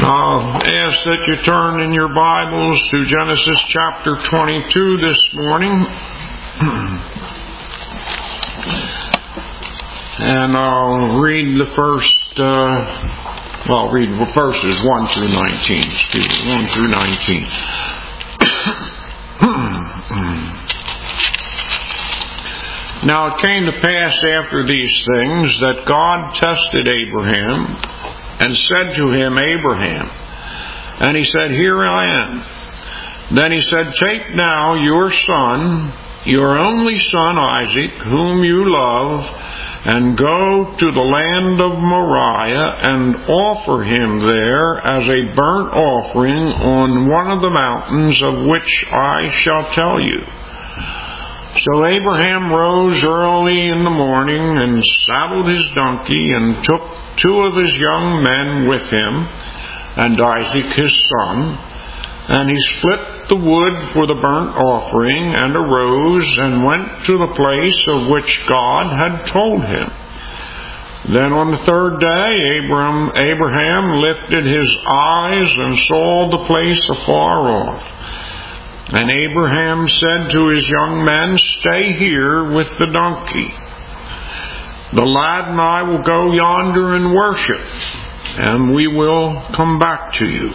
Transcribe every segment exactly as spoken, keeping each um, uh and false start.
I'll ask that you turn in your Bibles to Genesis chapter twenty-two this morning. And I'll read the first, uh, well, I'll read verses one through nineteen. Excuse me, one through nineteen. Now it came to pass after these things that God tested Abraham and said to him, Abraham. And he said, Here I am. Then he said, Take now your son, your only son Isaac, whom you love, and go to the land of Moriah and offer him there as a burnt offering on one of the mountains of which I shall tell you. So Abraham rose early in the morning and saddled his donkey and took two of his young men with him and Isaac his son. And he split the wood for the burnt offering and arose and went to the place of which God had told him. Then on the third day Abram, Abraham lifted his eyes and saw the place afar off. And Abraham said to his young men, Stay here with the donkey. The lad and I will go yonder and worship, and we will come back to you.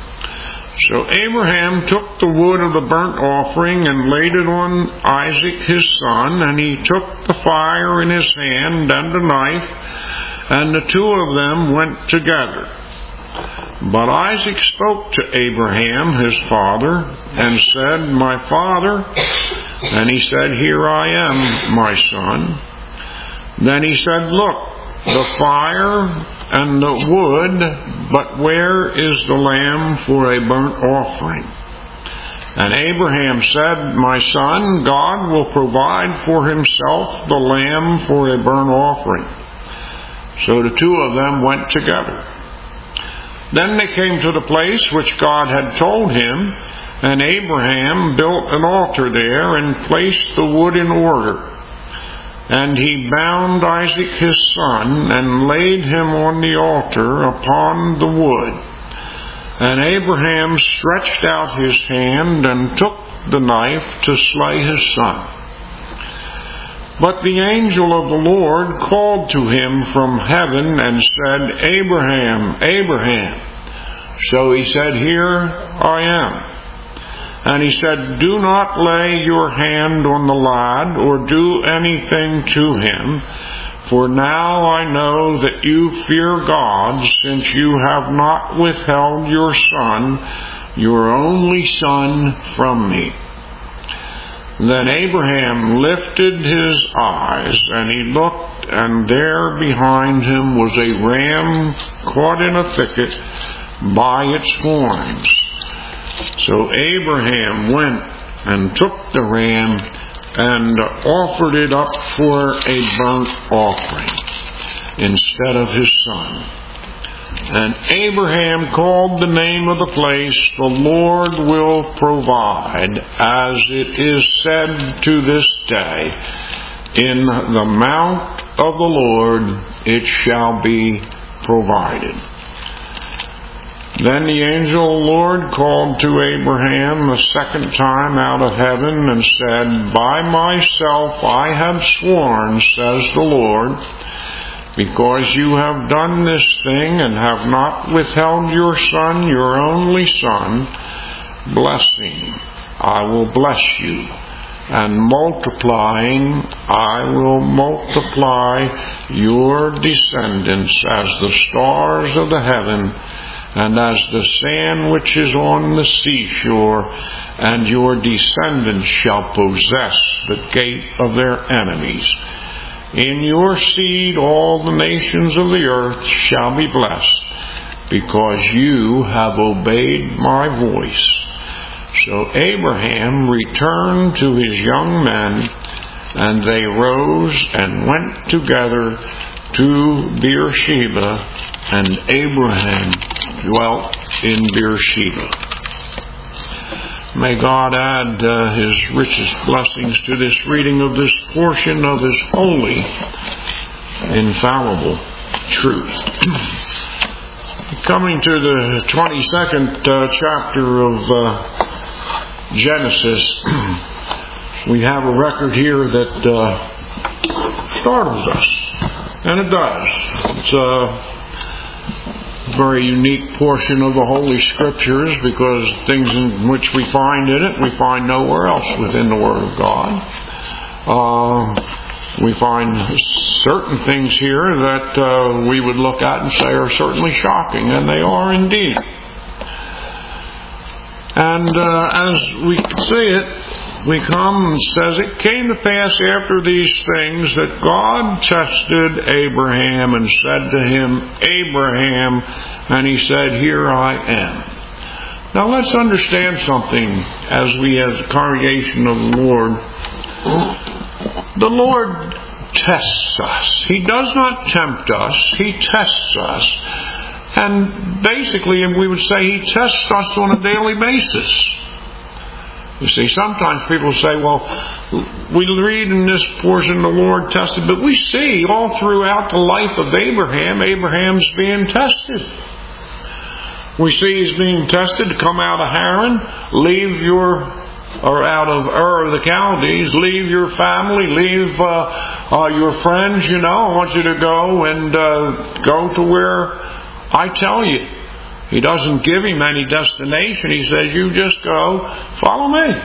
So Abraham took the wood of the burnt offering and laid it on Isaac his son, and he took the fire in his hand and a knife, and the two of them went together. But Isaac spoke to Abraham his father and said, My father. And he said, Here I am, my son. Then he said, Look, the fire and the wood, but where is the lamb for a burnt offering? And Abraham said, My son, God will provide for himself the lamb for a burnt offering. So the two of them went together. Then they came to the place which God had told him, and Abraham built an altar there and placed the wood in order. And he bound Isaac his son and laid him on the altar upon the wood. And Abraham stretched out his hand and took the knife to slay his son. But the angel of the Lord called to him from heaven and said, Abraham, Abraham. So he said, Here I am. And he said, Do not lay your hand on the lad or do anything to him, for now I know that you fear God, since you have not withheld your son, your only son, from me. Then Abraham lifted his eyes, and he looked, and there behind him was a ram caught in a thicket by its horns. So Abraham went and took the ram and offered it up for a burnt offering instead of his son. And Abraham called the name of the place, The Lord Will Provide, as it is said to this day, In the mount of the Lord it shall be provided. Then the angel of the Lord called to Abraham the second time out of heaven and said, By myself I have sworn, says the Lord, because you have done this thing and have not withheld your son, your only son, blessing, I will bless you, and multiplying, I will multiply your descendants as the stars of the heaven, and as the sand which is on the seashore, and your descendants shall possess the gate of their enemies. In your seed all the nations of the earth shall be blessed, because you have obeyed my voice. So Abraham returned to his young men, and they rose and went together to Beersheba, and Abraham dwelt in Beersheba. May God add uh, His richest blessings to this reading of this portion of His holy, infallible truth. coming to the twenty-second uh, chapter of uh, Genesis, we have a record here that uh, startles us. And it does. It's a very unique portion of the Holy Scriptures, because things in which we find in it, we find nowhere else within the Word of God. Uh, we find certain things here that uh, we would look at and say are certainly shocking, and they are indeed. And uh, as we see it, we come and says, it came to pass after these things that God tested Abraham and said to him, Abraham, and he said, here I am. Now let's understand something as we, as a congregation of the Lord. The Lord tests us. He does not tempt us. He tests us. And basically, we would say He tests us on a daily basis. You see, sometimes people say, well, we read in this portion the Lord tested, but we see all throughout the life of Abraham, Abraham's being tested. We see he's being tested to come out of Haran, leave your, or out of Ur of the Chaldees, leave your family, leave uh, uh, your friends, you know, I want you to go and uh, go to where I tell you. He doesn't give him any destination. He says, you just go, follow me.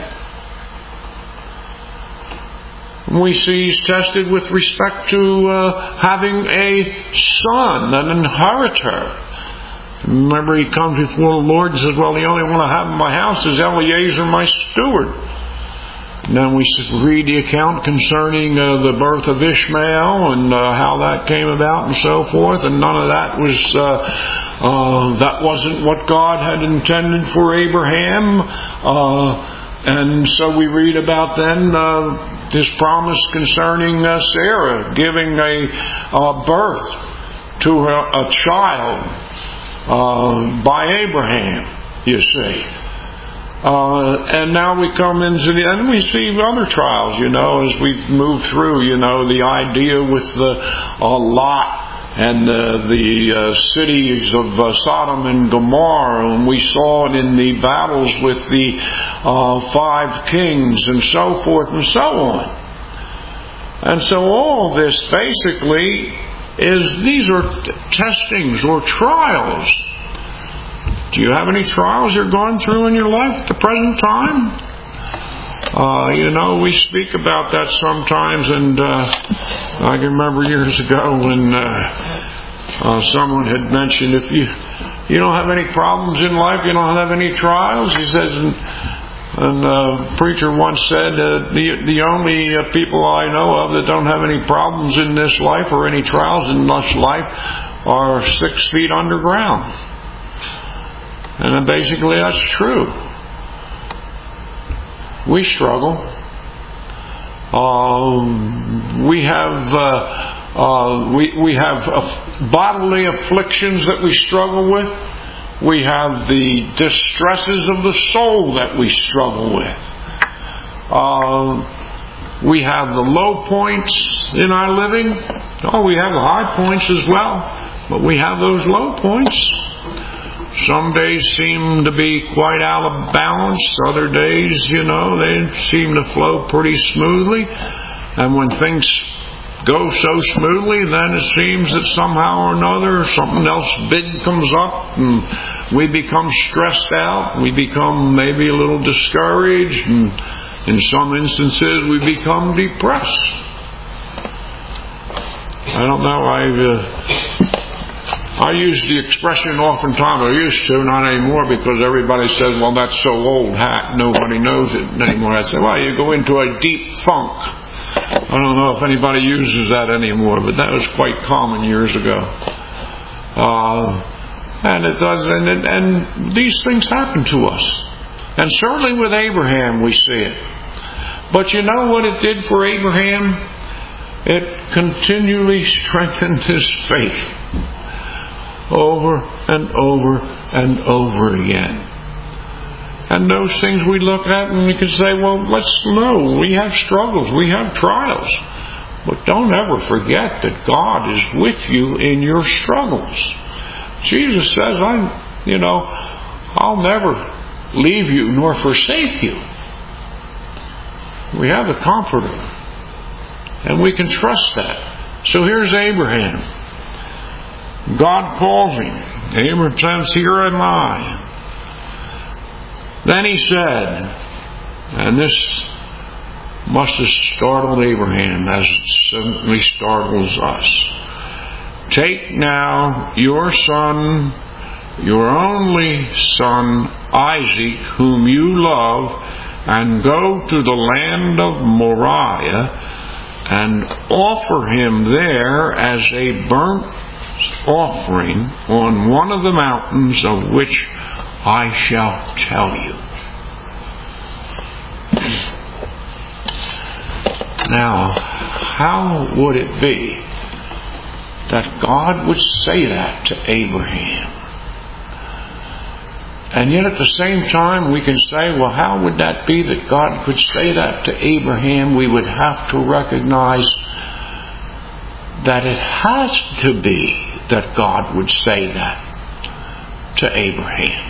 We see he's tested with respect to uh, having a son, an inheritor. Remember, he comes before the Lord and says, well, the only one I have in my house is Eliezer, my steward. And then we read the account concerning uh, the birth of Ishmael and uh, how that came about and so forth. And none of that was, uh, uh, that wasn't what God had intended for Abraham. Uh, and so we read about then uh, His promise concerning uh, Sarah giving a uh, birth to a, a child uh, by Abraham, you see. Uh, and now we come into the, and we see other trials, you know, as we move through, you know, the idea with the uh, Lot and uh, the uh, cities of uh, Sodom and Gomorrah, and we saw it in the battles with the uh, five kings and so forth and so on. And so all this basically is, these are t- testings or trials. Do you have any trials you're going through in your life at the present time? Uh, you know, we speak about that sometimes, and uh, I can remember years ago when uh, uh, someone had mentioned, if you you don't have any problems in life, you don't have any trials. He says, and, and uh, a preacher once said, uh, the the only uh, people I know of that don't have any problems in this life or any trials in this life are six feet underground. And basically that's true. We struggle. Um, we have uh, uh, we we have uh, bodily afflictions that we struggle with. We have the distresses of the soul that we struggle with. Uh, we have the low points in our living. Oh, we have the high points as well, but we have those low points. Some days seem to be quite out of balance. Other days, you know, they seem to flow pretty smoothly. And when things go so smoothly, then it seems that somehow or another something else big comes up and we become stressed out. We become maybe a little discouraged, and in some instances we become depressed. I don't know, I've... Uh, I use the expression oftentimes, I used to, not anymore, because everybody says, well, that's so old hat, nobody knows it anymore. I say, well, you go into a deep funk. I don't know if anybody uses that anymore, but that was quite common years ago. Uh, and it does, and, it, and these things happen to us. And certainly with Abraham we see it. But you know what it did for Abraham? It continually strengthened his faith. Over and over and over again. And those things we look at and we can say, well, let's know we have struggles, we have trials. But don't ever forget that God is with you in your struggles. Jesus says, I'm, you know, I'll never leave you nor forsake you. We have the Comforter, and we can trust that. So here's Abraham. God calls him. Abraham says, here am I. Then he said, and this must have startled Abraham as it certainly startles us. Take now your son, your only son, Isaac, whom you love, and go to the land of Moriah, and offer him there as a burnt offering on one of the mountains of which I shall tell you. Now, how would it be that God would say that to Abraham? And yet at the same time we can say, well, how would that be that God could say that to Abraham? We would have to recognize that it has to be that God would say that to Abraham.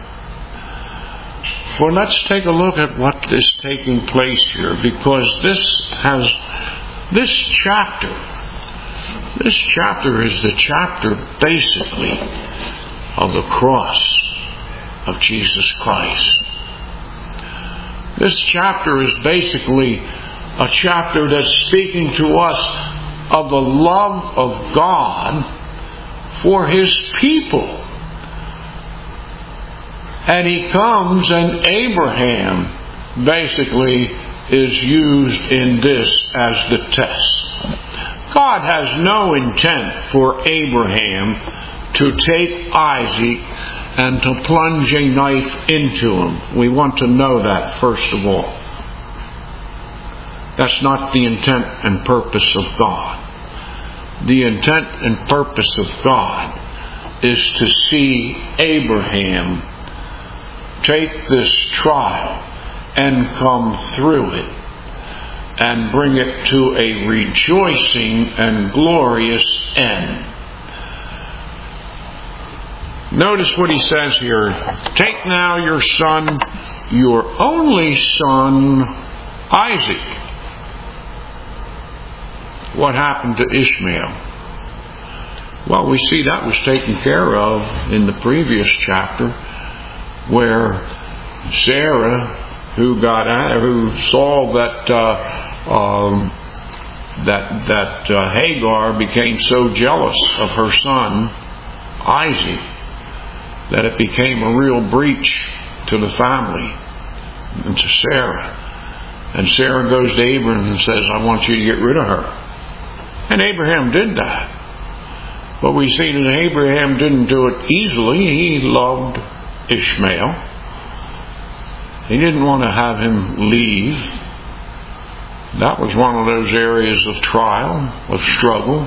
Well, let's take a look at what is taking place here, because this has, this chapter, this chapter is the chapter basically of the cross of Jesus Christ. This chapter is basically a chapter that's speaking to us of the love of God for His people. And He comes, and Abraham basically is used in this as the test. God has no intent for Abraham to take Isaac and to plunge a knife into him. We want to know that, first of all. That's not the intent and purpose of God. The intent and purpose of God is to see Abraham take this trial and come through it and bring it to a rejoicing and glorious end. Notice what he says here. Take now your son, your only son, Isaac. What happened to Ishmael? Well, we see that was taken care of in the previous chapter, where Sarah, who got who saw that uh, um, that that uh, Hagar became so jealous of her son Isaac that it became a real breach to the family and to Sarah. And Sarah goes to Abraham and says, I want you to get rid of her. And Abraham did that. But we see that Abraham didn't do it easily. He loved Ishmael. He didn't want to have him leave. That was one of those areas of trial, of struggle.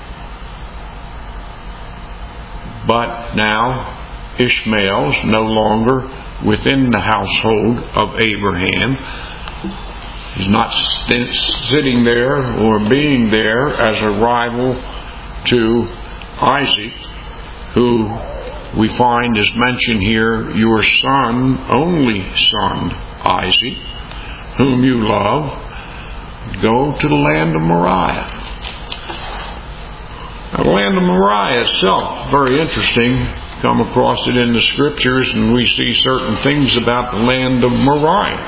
But now Ishmael's no longer within the household of Abraham. He's not st- sitting there or being there as a rival to Isaac, who we find is mentioned here, your son, only son, Isaac, whom you love, go to the land of Moriah. Now, the land of Moriah itself, very interesting. Come across it in the Scriptures, and we see certain things about the land of Moriah.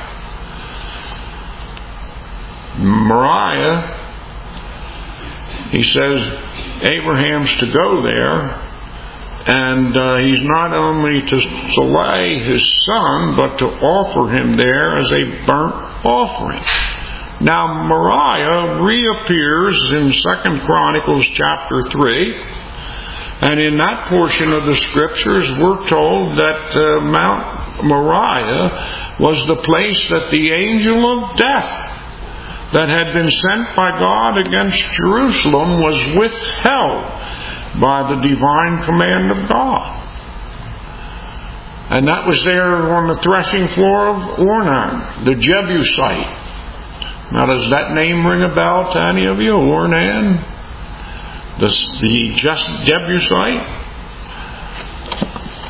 Moriah, he says, Abraham's to go there, and uh, he's not only to slay his son, but to offer him there as a burnt offering. Now, Moriah reappears in Second Chronicles chapter three. And in that portion of the Scriptures, we're told that uh, Mount Moriah was the place that the angel of death that had been sent by God against Jerusalem was withheld by the divine command of God. And that was there on the threshing floor of Ornan, the Jebusite. Now, does that name ring a bell to any of you? Ornan? The, the just Jebusite?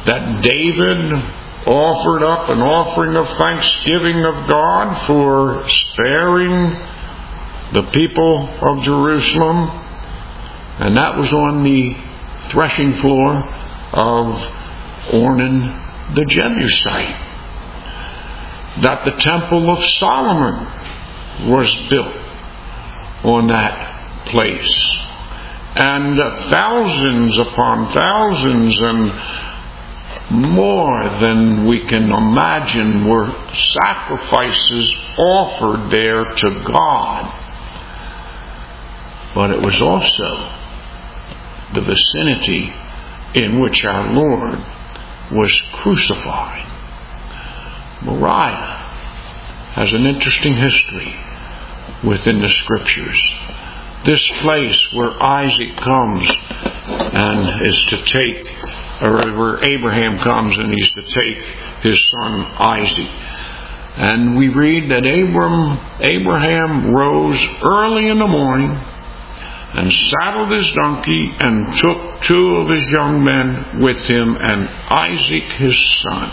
that David offered up an offering of thanksgiving of God for sparing the people of Jerusalem, and that was on the threshing floor of Ornan the Jebusite. That the temple of Solomon was built on that place, and thousands upon thousands and more than we can imagine were sacrifices offered there to God. But it was also the vicinity in which our Lord was crucified. Moriah has an interesting history within the Scriptures. This place where Isaac comes and is to take, or where Abraham comes and he's to take his son Isaac. And we read that Abram, Abraham rose early in the morning and saddled his donkey and took two of his young men with him and Isaac his son.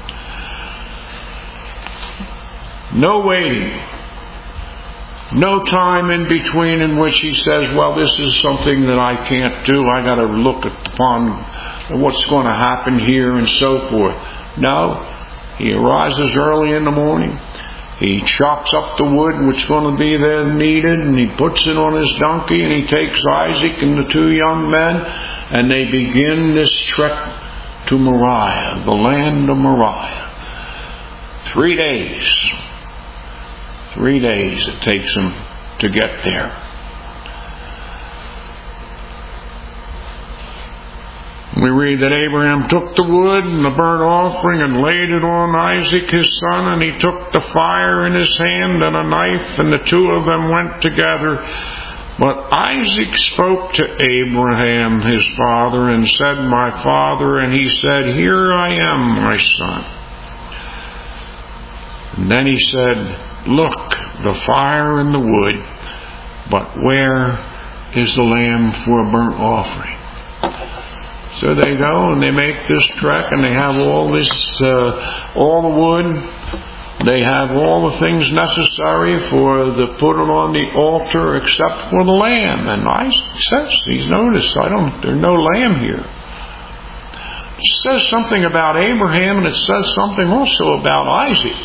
No waiting. No time in between in which he says, well, this is something that I can't do. I got to look upon what's going to happen here and so forth. No. He arises early in the morning. He chops up the wood which is going to be there needed, and he puts it on his donkey, and he takes Isaac and the two young men, and they begin this trek to Moriah, the land of Moriah. Three days. Three days it takes them to get there. We read that Abraham took the wood and the burnt offering and laid it on Isaac his son, and he took the fire in his hand and a knife, and the two of them went together. But Isaac spoke to Abraham his father and said, my father, and he said, here I am, my son. And then he said, look, the fire and the wood, but where is the lamb for a burnt offering? So they go and they make this trek, and they have all this, uh, all the wood. They have all the things necessary for the put it on the altar, except for the lamb. And Isaac says, he's noticed, I don't. There's no lamb here. It says something about Abraham, and it says something also about Isaac.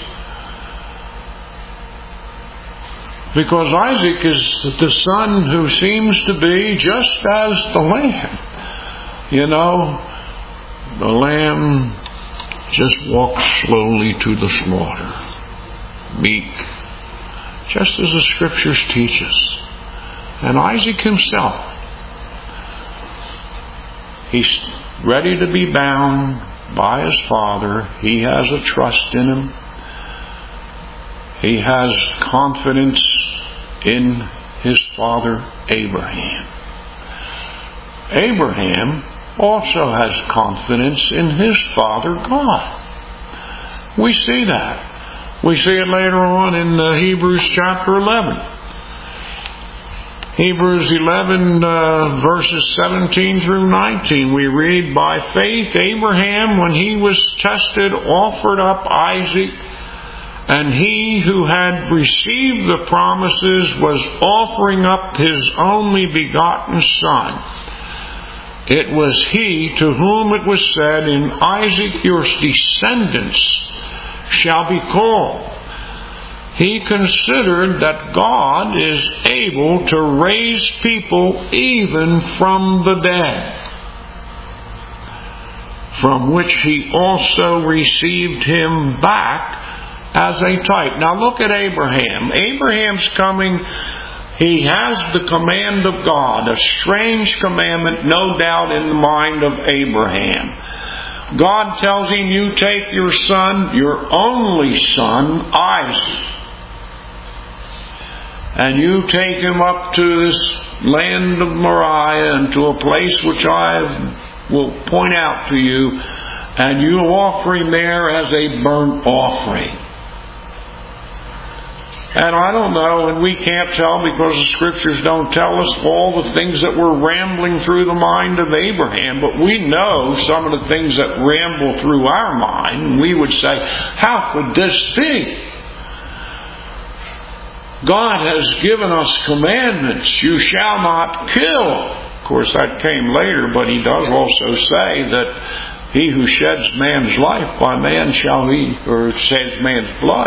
Because Isaac is the son who seems to be just as the lamb. You know, the lamb just walks slowly to the slaughter. Meek. Just as the Scriptures teach us. And Isaac himself, he's ready to be bound by his father. He has a trust in him. He has confidence in his father Abraham. Abraham also has confidence in his father God. We see that. We see it later on in uh, Hebrews chapter eleven. Hebrews eleven uh, verses seventeen through nineteen, we read, by faith Abraham, when he was tested, offered up Isaac, and he who had received the promises was offering up his only begotten son. It was he to whom it was said, in Isaac your descendants shall be called. He considered that God is able to raise people even from the dead, from which he also received him back as a type. Now look at Abraham. Abraham's coming. He has the command of God, a strange commandment, no doubt, in the mind of Abraham. God tells him, you take your son, your only son, Isaac, and you take him up to this land of Moriah and to a place which I will point out to you, and you offer him there as a burnt offering. And I don't know, and we can't tell because the Scriptures don't tell us all the things that were rambling through the mind of Abraham, but we know some of the things that ramble through our mind, and we would say, how could this be? God has given us commandments. You shall not kill. Of course, that came later, but He does also say that he who sheds man's life, by man shall he, or sheds man's blood,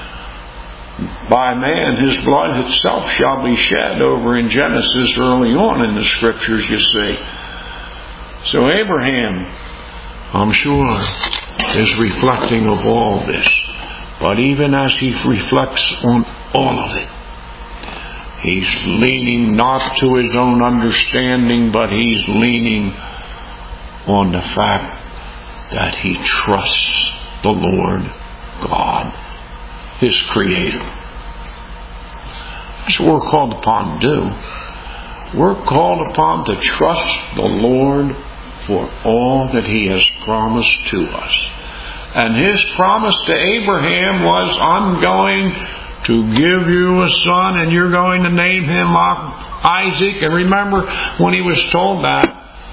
by man his blood itself shall be shed, over in Genesis early on in the Scriptures, you see. So Abraham, I'm sure, is reflecting of all this. But even as he reflects on all of it, he's leaning not to his own understanding, but he's leaning on the fact that he trusts the Lord God, His Creator. That's what we're called upon to do. We're called upon to trust the Lord for all that He has promised to us. And His promise to Abraham was, I'm going to give you a son and you're going to name him Isaac. And remember, when he was told that,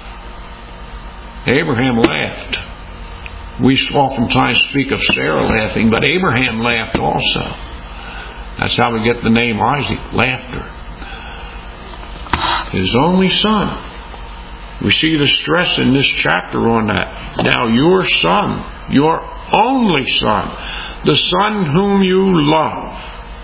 Abraham laughed. We oftentimes speak of Sarah laughing, but Abraham laughed also. That's how we get the name Isaac, laughter. His only son. We see the stress in this chapter on that. Now your son, your only son, the son whom you love.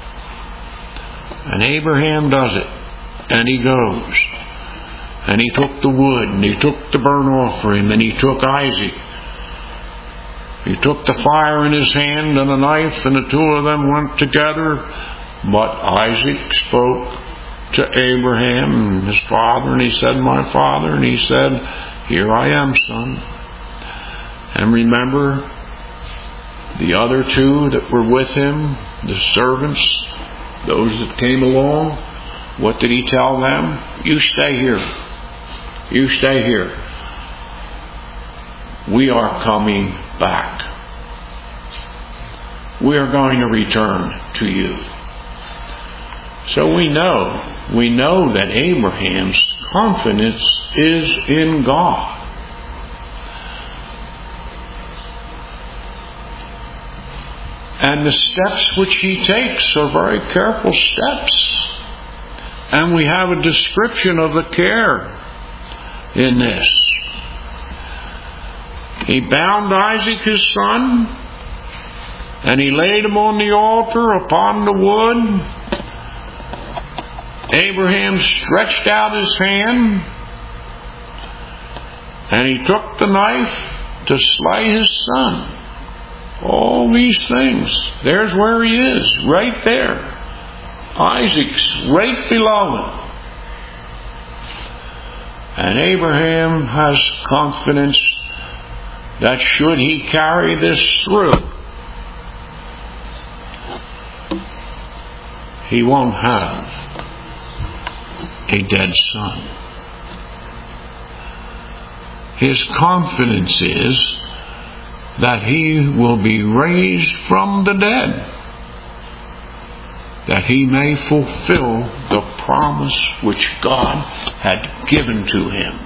And Abraham does it. And he goes. And he took the wood, and he took the burnt offering, and he took Isaac. He took the fire in his hand and a knife, and the two of them went together. But Isaac spoke to Abraham, his father, and he said, my father. And he said, here I am, son. And remember, the other two that were with him, the servants, those that came along, what did he tell them? You stay here. You stay here. We are coming back. We are going to return to you. So we know, we know that Abraham's confidence is in God. And the steps which he takes are very careful steps. And we have a description of the care in this. He bound Isaac his son, and he laid him on the altar upon the wood. Abraham stretched out his hand, and he took the knife to slay his son. All these things. There's where he is, right there. Isaac's right below him. And Abraham has confidence that should he carry this through, he won't have a dead son. His confidence is that he will be raised from the dead, that he may fulfill the promise which God had given to him.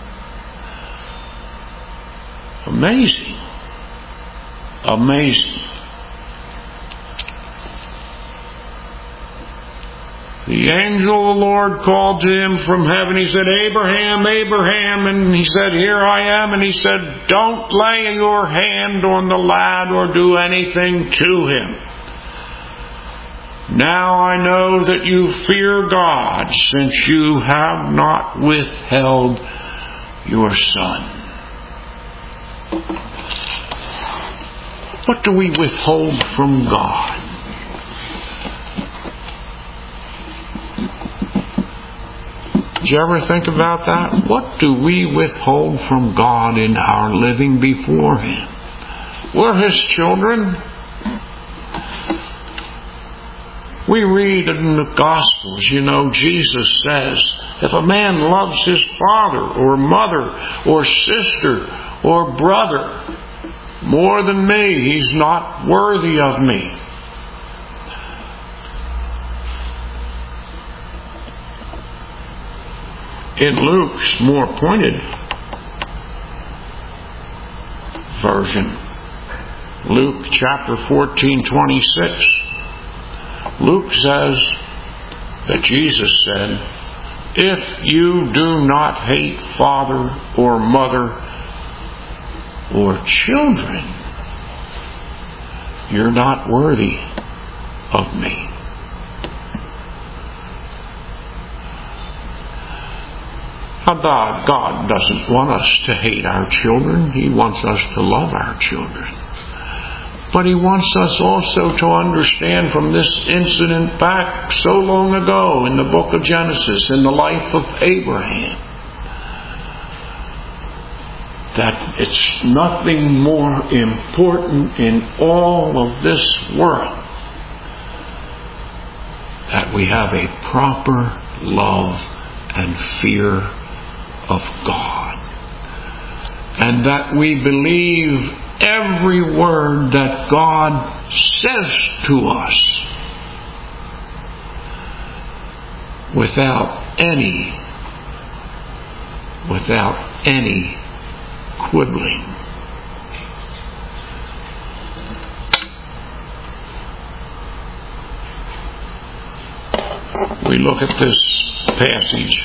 Amazing. Amazing. The angel of the Lord called to him from heaven. He said, Abraham, Abraham. And he said, here I am. And he said, don't lay your hand on the lad or do anything to him. Now I know that you fear God, since you have not withheld your son. What do we withhold from God? Did you ever think about that? What do we withhold from God in our living before Him? We're His children. We read in the Gospels, you know, Jesus says, if a man loves his father or mother or sister or brother more than me, he's not worthy of me. in Luke's more pointed version, Luke chapter fourteen, twenty-six, Luke says that Jesus said, if you do not hate father or mother or children, you're not worthy of me. Now God, God doesn't want us to hate our children. He wants us to love our children. But He wants us also to understand from this incident back so long ago in the book of Genesis, in the life of Abraham, that it's nothing more important in all of this world that we have a proper love and fear of God, and that we believe every word that God says to us without any without any quibbling. We look at this passage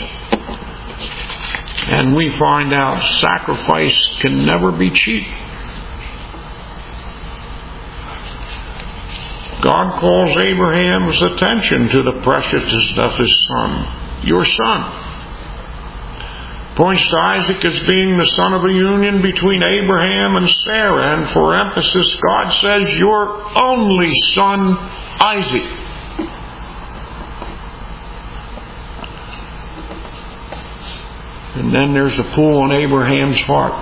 and we find out sacrifice can never be cheap. God calls Abraham's attention to the preciousness of his son, your son. Points to Isaac as being the son of a union between Abraham and Sarah, and for emphasis, God says, your only son, Isaac. And then there's a pull on Abraham's heart,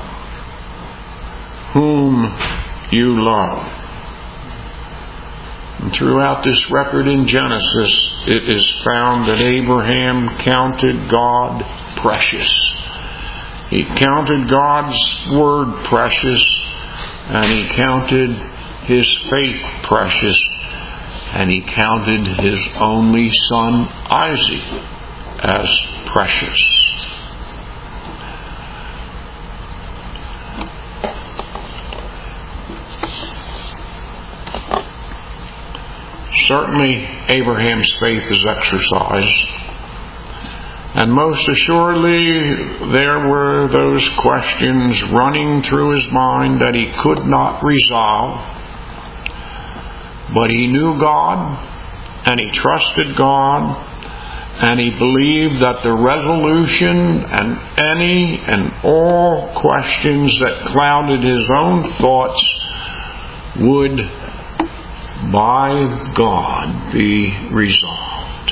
whom you love. And throughout this record in Genesis, it is found that Abraham counted God precious. He counted God's word precious, and he counted his faith precious, and he counted his only son Isaac as precious. Certainly, Abraham's faith is exercised. And most assuredly, there were those questions running through his mind that he could not resolve. But he knew God, and he trusted God, and he believed that the resolution and any and all questions that clouded his own thoughts would, by God, be resolved.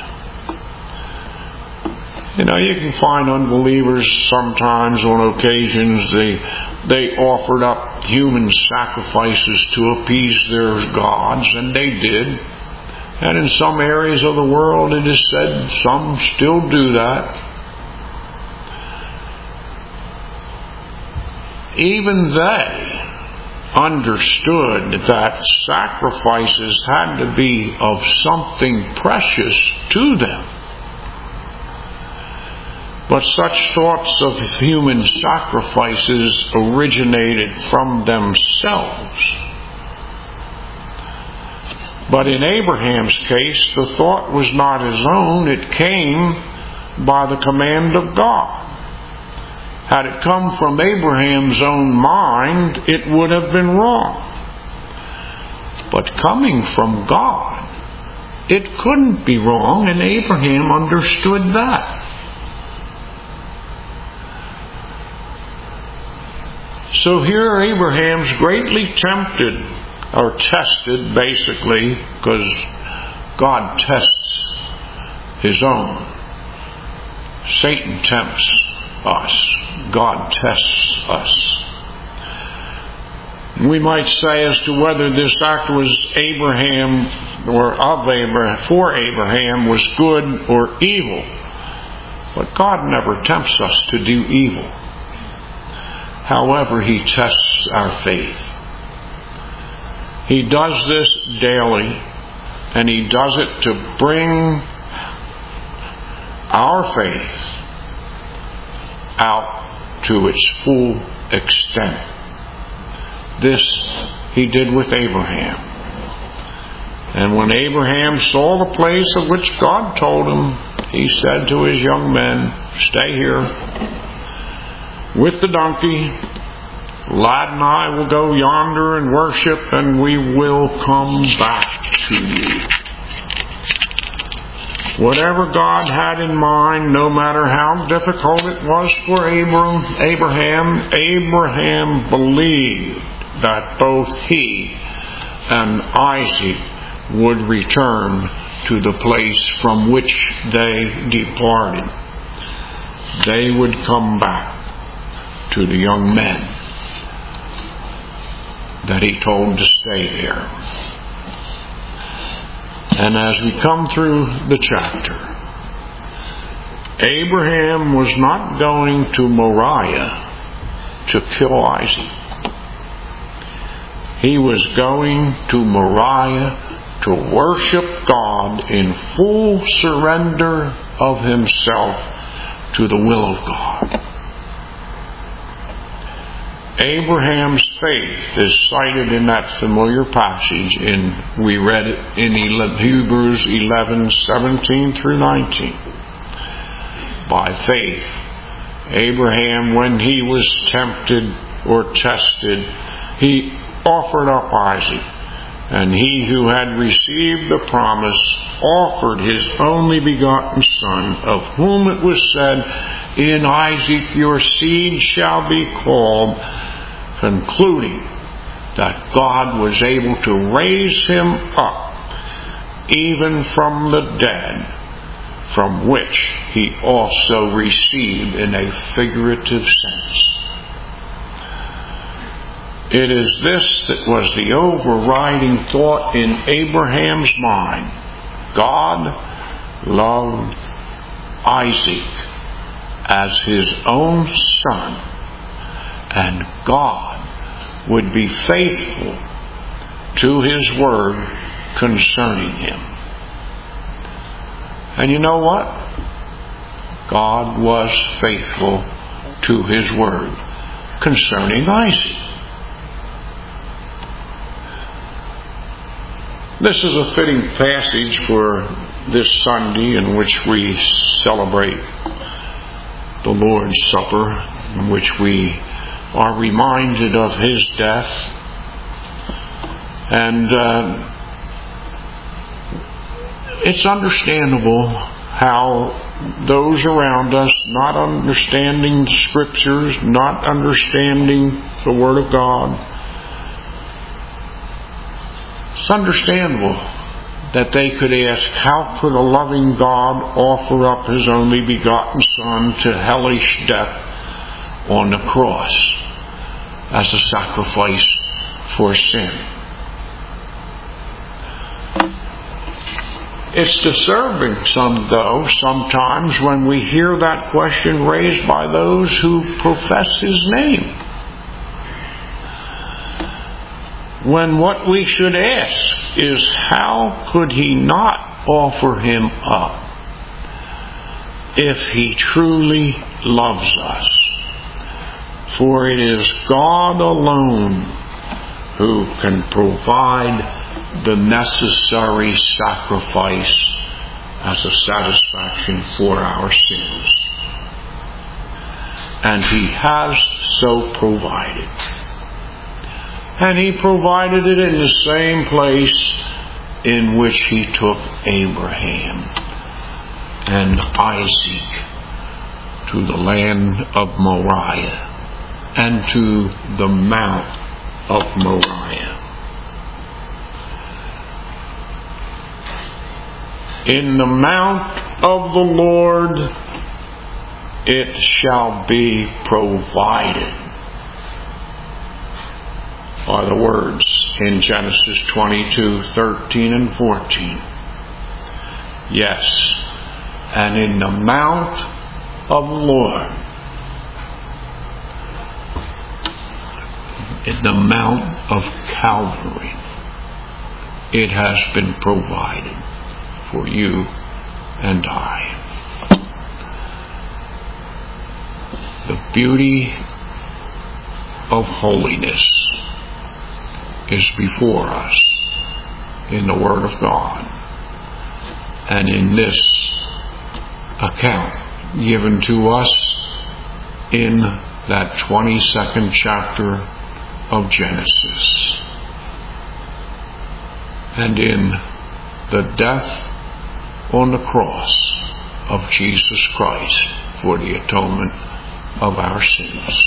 You know, you can find unbelievers sometimes on occasions, they they offered up human sacrifices to appease their gods, and they did. And in some areas of the world, it is said some still do that. Even they understood that sacrifices had to be of something precious to them. But such thoughts of human sacrifices originated from themselves. But in Abraham's case, the thought was not his own. It came by the command of God. Had it come from Abraham's own mind, it would have been wrong. But coming from God, it couldn't be wrong, and Abraham understood that. So here Abraham's greatly tempted, or tested basically, because God tests his own. Satan tempts us. God tests us. We might say as to whether this act was Abraham or of Abraham, for Abraham, was good or evil. But God never tempts us to do evil. However, He tests our faith. He does this daily, and He does it to bring our faith out to its full extent. This he did with Abraham. And when Abraham saw the place of which God told him, he said to his young men, "Stay here with the donkey. Lad and I will go yonder and worship, and we will come back to you." Whatever God had in mind, no matter how difficult it was for Abram, Abraham, Abraham believed that both he and Isaac would return to the place from which they departed. They would come back to the young men that he told to stay there. And as we come through the chapter, Abraham was not going to Moriah to kill Isaac. He was going to Moriah to worship God in full surrender of himself to the will of God. Abraham's faith is cited in that familiar passage in, we read it in Hebrews eleven, seventeen through nineteen. By faith, Abraham, when he was tempted or tested, he offered up Isaac. And he who had received the promise offered his only begotten son, of whom it was said, "In Isaac your seed shall be called," concluding that God was able to raise him up even from the dead, from which he also received in a figurative sense. It is this that was the overriding thought in Abraham's mind. God loved Isaac as his own son, and God would be faithful to his word concerning him. And you know what? God was faithful to his word concerning Isaac. This is a fitting passage for this Sunday in which we celebrate the Lord's Supper, in which we are reminded of his death. And uh, it's understandable how those around us, not understanding the Scriptures, not understanding the Word of God, it's understandable that they could ask, how could a loving God offer up his only begotten Son to hellish death on the cross as a sacrifice for sin? It's disturbing some, though, sometimes when we hear that question raised by those who profess his name. When what we should ask is, how could he not offer him up if he truly loves us? For it is God alone who can provide the necessary sacrifice as a satisfaction for our sins. And he has so provided. And he provided it in the same place in which he took Abraham and Isaac to the land of Moriah and to the Mount of Moriah. In the mount of the Lord it shall be provided, are the words in Genesis twenty-two, thirteen and fourteen. Yes, and in the mount of the Lord, in the mount of Calvary, it has been provided for you and I. beauty of holiness is before us in the Word of God and in this account given to us in that twenty-second chapter of Genesis, and in the death on the cross of Jesus Christ for the atonement of our sins.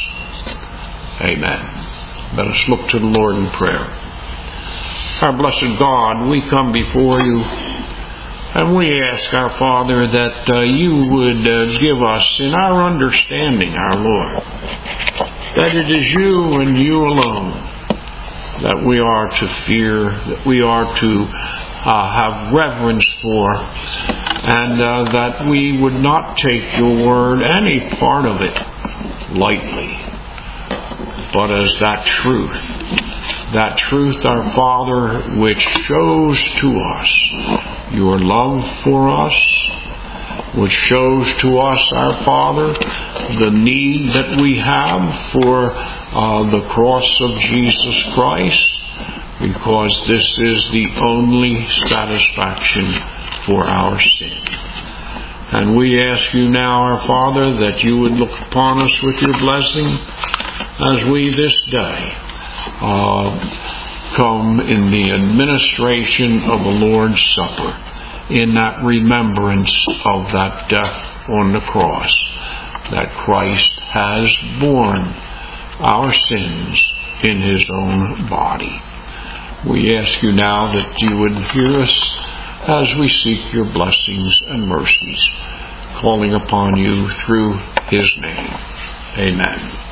Amen. Let us look to the Lord in prayer. Our blessed God, we come before you, and we ask, our Father, that uh, you would uh, give us in our understanding, our Lord, that it is you and you alone that we are to fear, that we are to uh, have reverence for, and uh, that we would not take your word, any part of it, lightly, but as that truth. That truth, our Father, which shows to us your love for us, which shows to us, our Father, the need that we have for uh, the cross of Jesus Christ, because this is the only satisfaction for our sin. And we ask you now, our Father, that you would look upon us with your blessing as we this day Uh, come in the administration of the Lord's Supper, in that remembrance of that death on the cross, that Christ has borne our sins in his own body. We ask you now that you would hear us as we seek your blessings and mercies, calling upon you through his name. Amen.